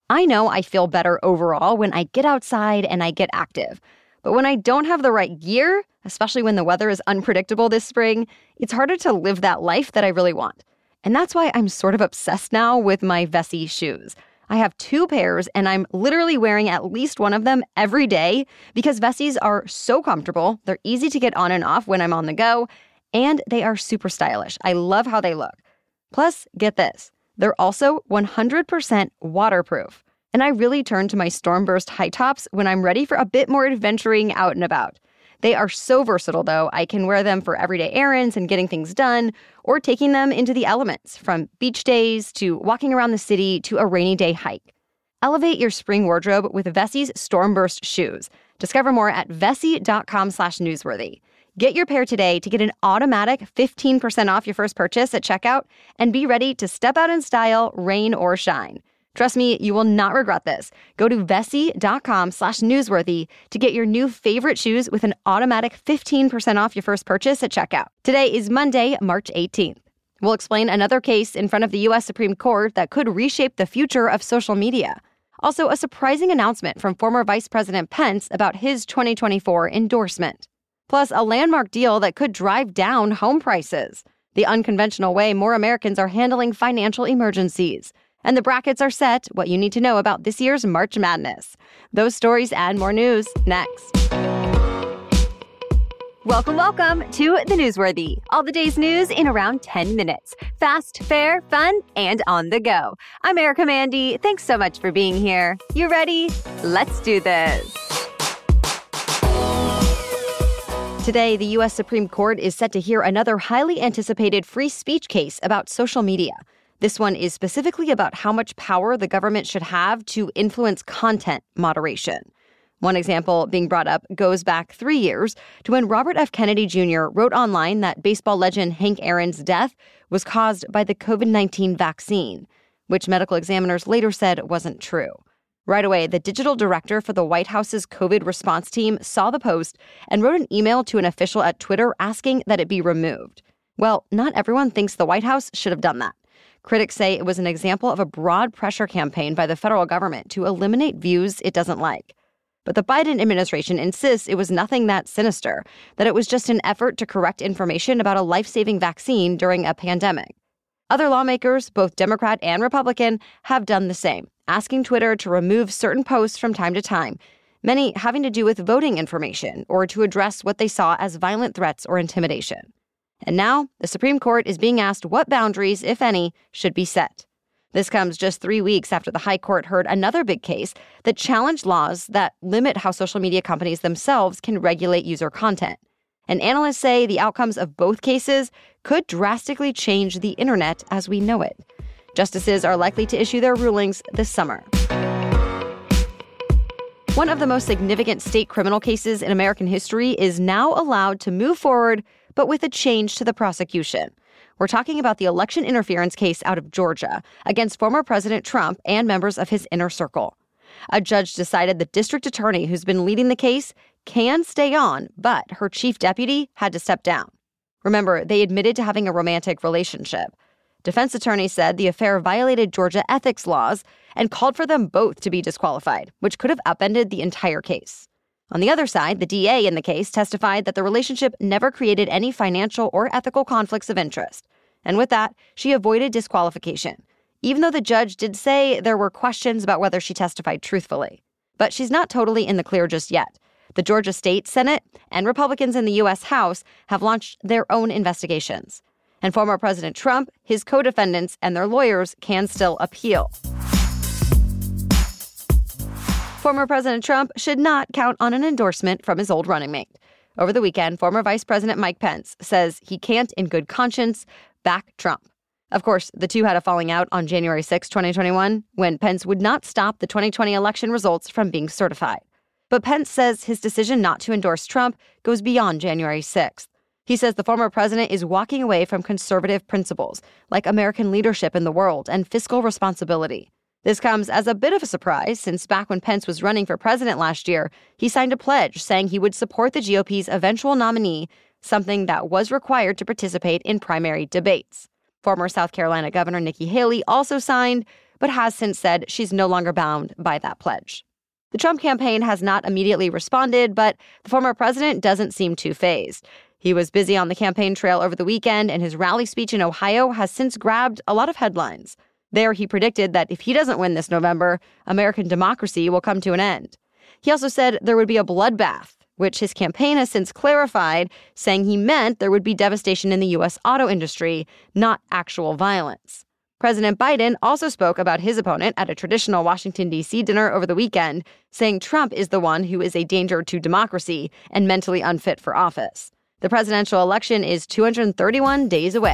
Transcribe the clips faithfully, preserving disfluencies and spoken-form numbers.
I know I feel better overall when I get outside and I get active. But when I don't have the right gear, especially when the weather is unpredictable this spring, it's harder to live that life that I really want. And that's why I'm sort of obsessed now with my Vessi shoes. I have two pairs, and I'm literally wearing at least one of them every day because Vessis are so comfortable, they're easy to get on and off when I'm on the go, and they are super stylish. I love how they look. Plus, get this, they're also one hundred percent waterproof. And I really turn to my Stormburst high tops when I'm ready for a bit more adventuring out and about. They are so versatile, though. I can wear them for everyday errands and getting things done, or taking them into the elements, from beach days to walking around the city to a rainy day hike. Elevate your spring wardrobe with Vessi's Stormburst shoes. Discover more at vessi.com slash newsworthy. Get your pair today to get an automatic fifteen percent off your first purchase at checkout and be ready to step out in style, rain or shine. Trust me, you will not regret this. Go to vessi.com slash newsworthy to get your new favorite shoes with an automatic fifteen percent off your first purchase at checkout. Today is Monday, March eighteenth. We'll explain another case in front of the U S Supreme Court that could reshape the future of social media. Also, a surprising announcement from former Vice President Pence about his twenty twenty-four endorsement. Plus, a landmark deal that could drive down home prices. The unconventional way more Americans are handling financial emergencies. And the brackets are set, what you need to know about this year's March Madness. Those stories and more news next. Welcome, welcome to The Newsworthy. All the day's news in around ten minutes. Fast, fair, fun, and on the go. I'm Erica Mandy. Thanks so much for being here. You ready? Let's do this. Today, the U S Supreme Court is set to hear another highly anticipated free speech case about social media. This one is specifically about how much power the government should have to influence content moderation. One example being brought up goes back three years to when Robert F. Kennedy Junior wrote online that baseball legend Hank Aaron's death was caused by the covid nineteen vaccine, which medical examiners later said wasn't true. Right away, the digital director for the White House's COVID response team saw the post and wrote an email to an official at Twitter asking that it be removed. Well, not everyone thinks the White House should have done that. Critics say it was an example of a broad pressure campaign by the federal government to eliminate views it doesn't like. But the Biden administration insists it was nothing that sinister, that it was just an effort to correct information about a life-saving vaccine during a pandemic. Other lawmakers, both Democrat and Republican, have done the same, asking Twitter to remove certain posts from time to time, many having to do with voting information or to address what they saw as violent threats or intimidation. And now, the Supreme Court is being asked what boundaries, if any, should be set. This comes just three weeks after the High Court heard another big case that challenged laws that limit how social media companies themselves can regulate user content. And analysts say the outcomes of both cases could drastically change the internet as we know it. Justices are likely to issue their rulings this summer. One of the most significant state criminal cases in American history is now allowed to move forward, but with a change to the prosecution. We're talking about the election interference case out of Georgia against former President Trump and members of his inner circle. A judge decided the district attorney who's been leading the case can stay on, but her chief deputy had to step down. Remember, they admitted to having a romantic relationship. Defense attorneys said the affair violated Georgia ethics laws and called for them both to be disqualified, which could have upended the entire case. On the other side, the D A in the case testified that the relationship never created any financial or ethical conflicts of interest. And with that, she avoided disqualification, even though the judge did say there were questions about whether she testified truthfully. But she's not totally in the clear just yet. The Georgia State Senate and Republicans in the U S House have launched their own investigations. And former President Trump, his co-defendants, and their lawyers can still appeal. Former President Trump should not count on an endorsement from his old running mate. Over the weekend, former Vice President Mike Pence says he can't, in good conscience, back Trump. Of course, the two had a falling out on January sixth, twenty twenty-one, when Pence would not stop the twenty twenty election results from being certified. But Pence says his decision not to endorse Trump goes beyond January sixth. He says the former president is walking away from conservative principles, like American leadership in the world and fiscal responsibility. This comes as a bit of a surprise, since back when Pence was running for president last year, he signed a pledge saying he would support the G O P's eventual nominee, something that was required to participate in primary debates. Former South Carolina Governor Nikki Haley also signed, but has since said she's no longer bound by that pledge. The Trump campaign has not immediately responded, but the former president doesn't seem too fazed. He was busy on the campaign trail over the weekend, and his rally speech in Ohio has since grabbed a lot of headlines. There, he predicted that if he doesn't win this November, American democracy will come to an end. He also said there would be a bloodbath, which his campaign has since clarified, saying he meant there would be devastation in the U S auto industry, not actual violence. President Biden also spoke about his opponent at a traditional Washington, D C dinner over the weekend, saying Trump is the one who is a danger to democracy and mentally unfit for office. The presidential election is two hundred thirty-one days away.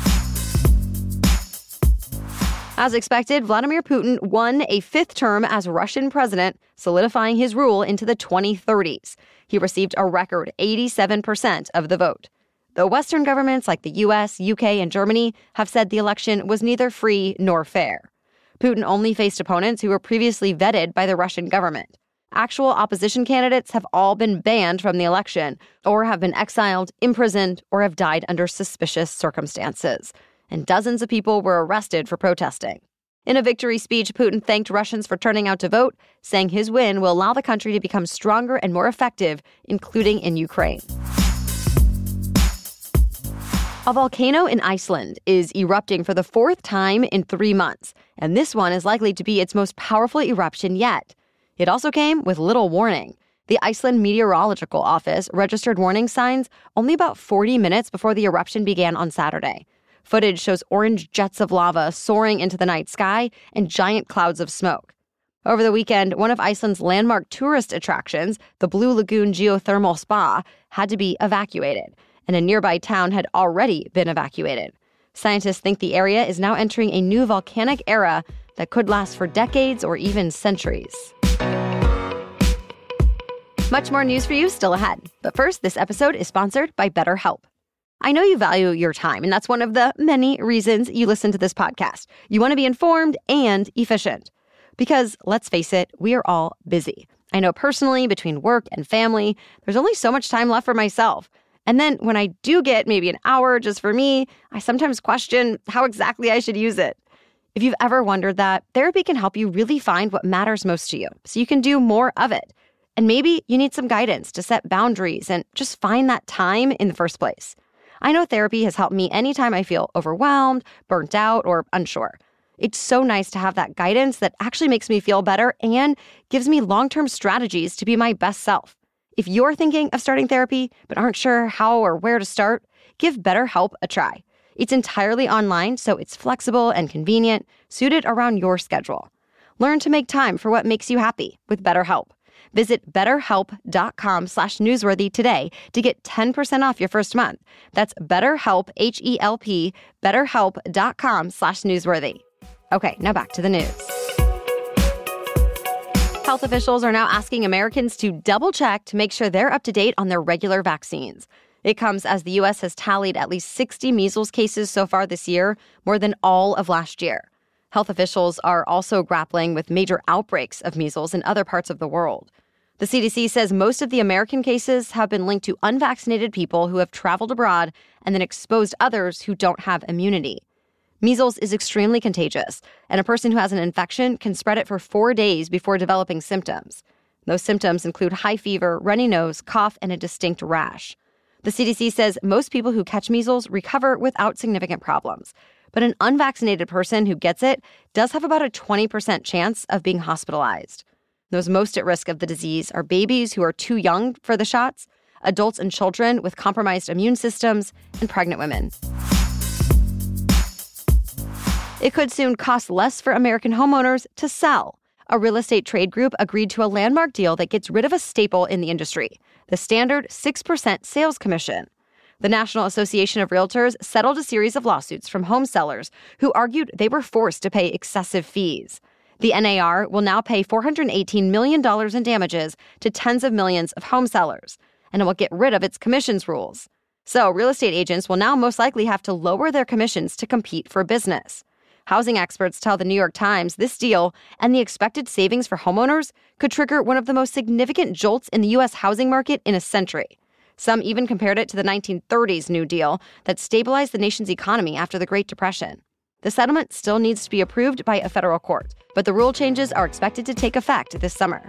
As expected, Vladimir Putin won a fifth term as Russian president, solidifying his rule into the twenty thirties. He received a record eighty-seven percent of the vote. Though Western governments like the U S, U K, and Germany have said the election was neither free nor fair. Putin only faced opponents who were previously vetted by the Russian government. Actual opposition candidates have all been banned from the election, or have been exiled, imprisoned, or have died under suspicious circumstances. And dozens of people were arrested for protesting. In a victory speech, Putin thanked Russians for turning out to vote, saying his win will allow the country to become stronger and more effective, including in Ukraine. A volcano in Iceland is erupting for the fourth time in three months, and this one is likely to be its most powerful eruption yet. It also came with little warning. The Iceland Meteorological Office registered warning signs only about forty minutes before the eruption began on Saturday. Footage shows orange jets of lava soaring into the night sky and giant clouds of smoke. Over the weekend, one of Iceland's landmark tourist attractions, the Blue Lagoon Geothermal Spa, had to be evacuated, and a nearby town had already been evacuated. Scientists think the area is now entering a new volcanic era that could last for decades or even centuries. Much more news for you still ahead. But first, this episode is sponsored by BetterHelp. I know you value your time, and that's one of the many reasons you listen to this podcast. You want to be informed and efficient. Because, let's face it, we are all busy. I know personally, between work and family, there's only so much time left for myself. And then when I do get maybe an hour just for me, I sometimes question how exactly I should use it. If you've ever wondered that, therapy can help you really find what matters most to you, so you can do more of it. And maybe you need some guidance to set boundaries and just find that time in the first place. I know therapy has helped me anytime I feel overwhelmed, burnt out, or unsure. It's so nice to have that guidance that actually makes me feel better and gives me long-term strategies to be my best self. If you're thinking of starting therapy but aren't sure how or where to start, give BetterHelp a try. It's entirely online, so it's flexible and convenient, suited around your schedule. Learn to make time for what makes you happy with BetterHelp. Visit betterhelp.com slash newsworthy today to get ten percent off your first month. That's BetterHelp, H E L P, betterhelp.com slash newsworthy. Okay, now back to the news. Health officials are now asking Americans to double-check to make sure they're up to date on their regular vaccines. It comes as the U S has tallied at least sixty measles cases so far this year, more than all of last year. Health officials are also grappling with major outbreaks of measles in other parts of the world. The C D C says most of the American cases have been linked to unvaccinated people who have traveled abroad and then exposed others who don't have immunity. Measles is extremely contagious, and a person who has an infection can spread it for four days before developing symptoms. Those symptoms include high fever, runny nose, cough, and a distinct rash. The C D C says most people who catch measles recover without significant problems, but an unvaccinated person who gets it does have about a twenty percent chance of being hospitalized. Those most at risk of the disease are babies who are too young for the shots, adults and children with compromised immune systems, and pregnant women. It could soon cost less for American homeowners to sell. A real estate trade group agreed to a landmark deal that gets rid of a staple in the industry, the standard six percent sales commission. The National Association of Realtors settled a series of lawsuits from home sellers who argued they were forced to pay excessive fees. The N A R will now pay four hundred eighteen million dollars in damages to tens of millions of home sellers, and it will get rid of its commissions rules. So real estate agents will now most likely have to lower their commissions to compete for business. Housing experts tell the New York Times this deal and the expected savings for homeowners could trigger one of the most significant jolts in the U S housing market in a century. Some even compared it to the nineteen thirties New Deal that stabilized the nation's economy after the Great Depression. The settlement still needs to be approved by a federal court, but the rule changes are expected to take effect this summer.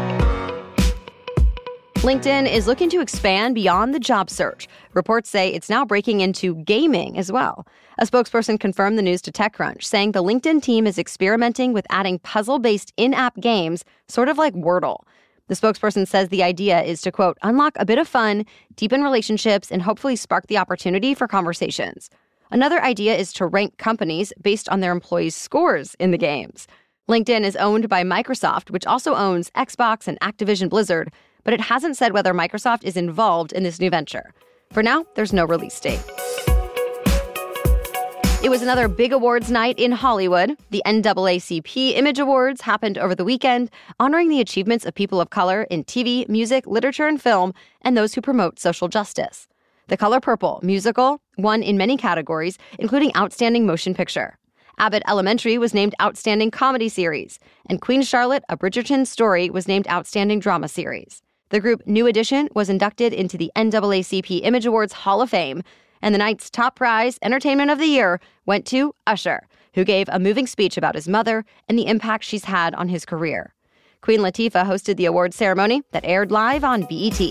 LinkedIn is looking to expand beyond the job search. Reports say it's now breaking into gaming as well. A spokesperson confirmed the news to TechCrunch, saying the LinkedIn team is experimenting with adding puzzle-based in-app games, sort of like Wordle. The spokesperson says the idea is to, quote, unlock a bit of fun, deepen relationships, and hopefully spark the opportunity for conversations. Another idea is to rank companies based on their employees' scores in the games. LinkedIn is owned by Microsoft, which also owns Xbox and Activision Blizzard, but it hasn't said whether Microsoft is involved in this new venture. For now, there's no release date. It was another big awards night in Hollywood. The N double A C P Image Awards happened over the weekend, honoring the achievements of people of color in T V, music, literature, and film, and those who promote social justice. The Color Purple musical won in many categories, including Outstanding Motion Picture. Abbott Elementary was named Outstanding Comedy Series, and Queen Charlotte, A Bridgerton Story was named Outstanding Drama Series. The group New Edition was inducted into the N double A C P Image Awards Hall of Fame, and the night's top prize, Entertainment of the Year, went to Usher, who gave a moving speech about his mother and the impact she's had on his career. Queen Latifah hosted the awards ceremony that aired live on B E T.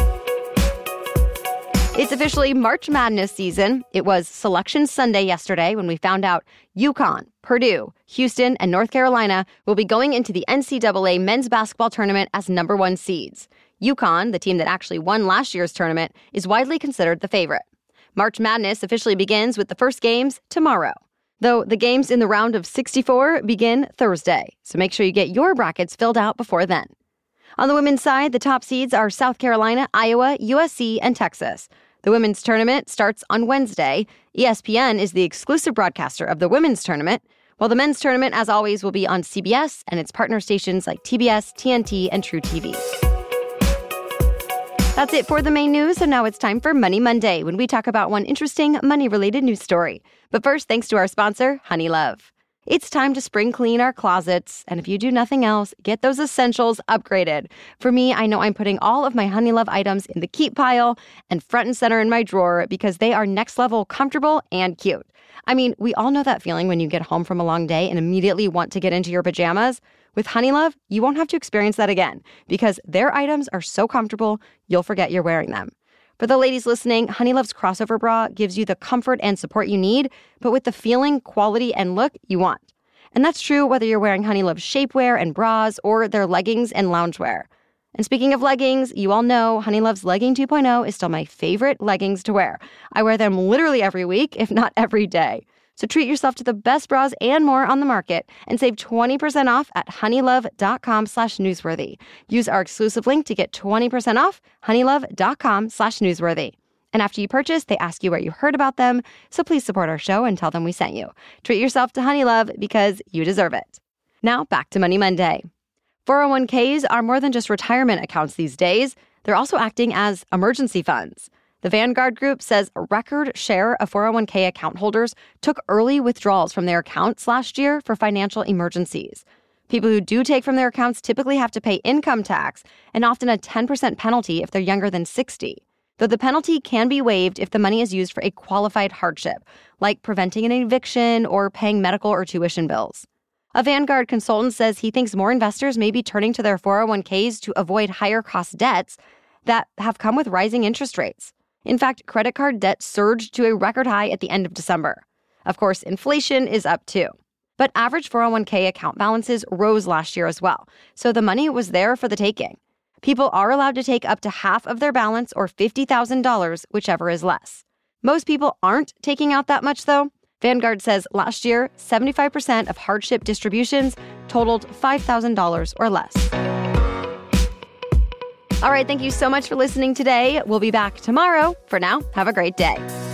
It's officially March Madness season. It was Selection Sunday yesterday when we found out UConn, Purdue, Houston, and North Carolina will be going into the N C double A men's basketball tournament as number one seeds. UConn, the team that actually won last year's tournament, is widely considered the favorite. March Madness officially begins with the first games tomorrow, though the games in the round of sixty-four begin Thursday, so make sure you get your brackets filled out before then. On the women's side, the top seeds are South Carolina, Iowa, U S C, and Texas. The women's tournament starts on Wednesday. E S P N is the exclusive broadcaster of the women's tournament, while the men's tournament, as always, will be on C B S and its partner stations like T B S, T N T, and True T V. That's it for the main news, so now it's time for Money Monday, when we talk about one interesting money-related news story. But first, thanks to our sponsor, Honeylove. It's time to spring clean our closets, and if you do nothing else, get those essentials upgraded. For me, I know I'm putting all of my Honeylove items in the keep pile and front and center in my drawer because they are next-level comfortable and cute. I mean, we all know that feeling when you get home from a long day and immediately want to get into your pajamas. With Honeylove, you won't have to experience that again because their items are so comfortable, you'll forget you're wearing them. For the ladies listening, Honeylove's crossover bra gives you the comfort and support you need, but with the feeling, quality, and look you want. And that's true whether you're wearing Honeylove's shapewear and bras or their leggings and loungewear. And speaking of leggings, you all know Honeylove's Legging two point oh is still my favorite leggings to wear. I wear them literally every week, if not every day. So treat yourself to the best bras and more on the market and save twenty percent off at honeylove.com slash newsworthy. Use our exclusive link to get twenty percent off, honeylove.com slash newsworthy. And after you purchase, they ask you where you heard about them, so please support our show and tell them we sent you. Treat yourself to Honeylove because you deserve it. Now back to Money Monday. four oh one k's are more than just retirement accounts these days. They're also acting as emergency funds. The Vanguard Group says a record share of four oh one k account holders took early withdrawals from their accounts last year for financial emergencies. People who do take from their accounts typically have to pay income tax and often a ten percent penalty if they're younger than sixty. Though the penalty can be waived if the money is used for a qualified hardship, like preventing an eviction or paying medical or tuition bills. A Vanguard consultant says he thinks more investors may be turning to their four oh one k's to avoid higher cost debts that have come with rising interest rates. In fact, credit card debt surged to a record high at the end of December. Of course, inflation is up too. But average four oh one k account balances rose last year as well, so the money was there for the taking. People are allowed to take up to half of their balance or fifty thousand dollars, whichever is less. Most people aren't taking out that much, though. Vanguard says last year, seventy-five percent of hardship distributions totaled five thousand dollars or less. All right, thank you so much for listening today. We'll be back tomorrow. For now, have a great day.